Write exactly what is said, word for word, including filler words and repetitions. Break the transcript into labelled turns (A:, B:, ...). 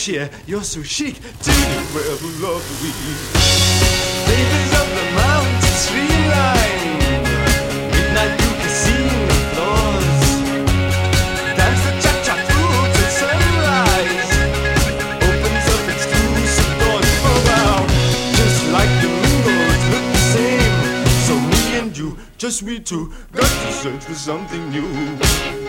A: sheer, you're so chic. Take it wherever love leads. Babies of the mountain streamline, midnight blue casino floors. Dance the cha-cha through till sunrise. Opens up exclusive doors. Oh wow, just like the mingles look the same. So me and you, just we two, got to search for something new.